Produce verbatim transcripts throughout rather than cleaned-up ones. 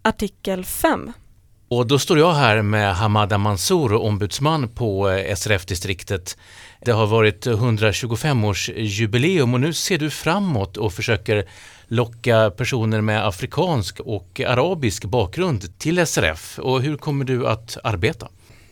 Artikel fem. Och då står jag här med Hamada Mansour, ombudsman på S R F-distriktet. Det har varit hundratjugofem års jubileum och nu ser du framåt och försöker locka personer med afrikansk och arabisk bakgrund till S R F. Och hur kommer du att arbeta?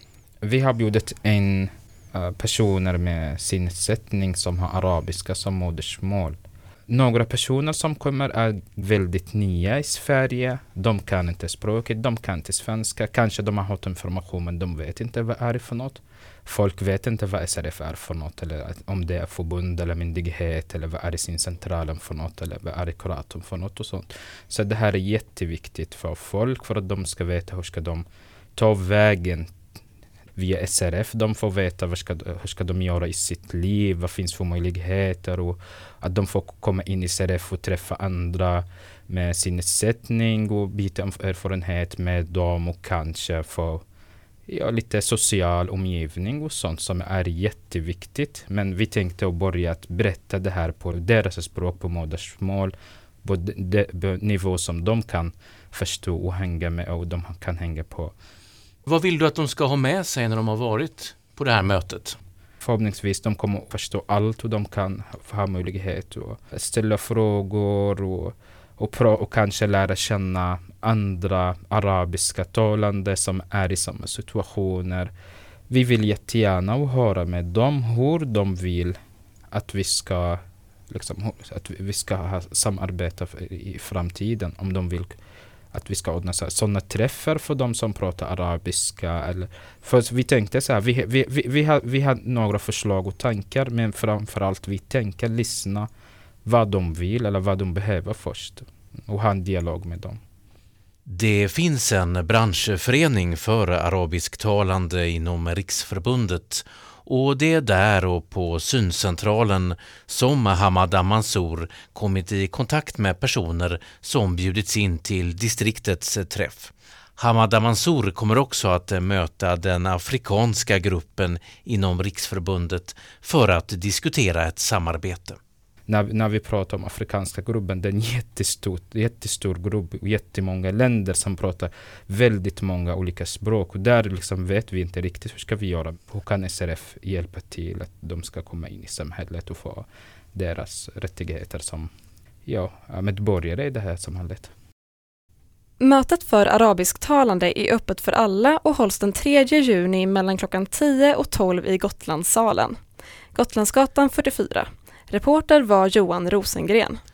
Vi har bjudit in uh, personer med sinnessättning som har arabiska som modersmål. Några personer som kommer är väldigt nya i Sverige. De kan inte språket, de kan inte svenska. Kanske de har hört information men de vet inte vad är det för något. Folk vet inte vad S R F är för något. Eller om det är förbund eller myndighet. Eller vad är det sin centralen för något. Eller vad är det kuratorn för något och sånt. Så det här är jätteviktigt för folk. För att de ska veta hur ska de ta vägen via S R F. De får veta vad ska, hur ska de göra i sitt liv, vad finns för möjligheter och att de får komma in i S R F och träffa andra med sinnessättning och byta erfarenhet med dem och kanske få ja, lite social omgivning och sånt som är jätteviktigt. Men vi tänkte att börja att berätta det här på deras språk, på modersmål, på de, de nivå som de kan förstå och hänga med och de kan hänga på. Vad vill du att de ska ha med sig när de har varit på det här mötet? Förhoppningsvis de kommer att förstå allt och de kan ha möjlighet att ställa frågor och, och, pra- och kanske lära känna andra arabiska talande som är i samma situationer. Vi vill jättegärna höra med dem hur de vill att vi ska, liksom, att vi ska ha samarbeta i framtiden, om de vill att vi ska ordna sådana träffar för de som pratar arabiska. Eller, för vi tänkte så här, vi, vi, vi, vi, har, vi har några förslag och tankar, men framförallt vi tänker lyssna vad de vill eller vad de behöver först och ha en dialog med dem. Det finns en branschförening för arabisktalande inom Riksförbundet och det är där och på syncentralen som Hamada Mansour kommit i kontakt med personer som bjudits in till distriktets träff. Hamada Mansour kommer också att möta den afrikanska gruppen inom Riksförbundet för att diskutera ett samarbete. När, när vi pratar om afrikanska gruppen, det är en jättestor, jättestor grupp och jättemånga länder som pratar väldigt många olika språk. Och där liksom vet vi inte riktigt hur ska vi göra. Hur kan S R F hjälpa till att de ska komma in i samhället och få deras rättigheter som ja, medborgare i det här samhället. Mötet för arabisktalande är öppet för alla och hålls den tredje juni mellan klockan tio och tolv i Gotlandssalen. Gotlandsgatan fyrtiofyra. Reporter var Johan Rosengren.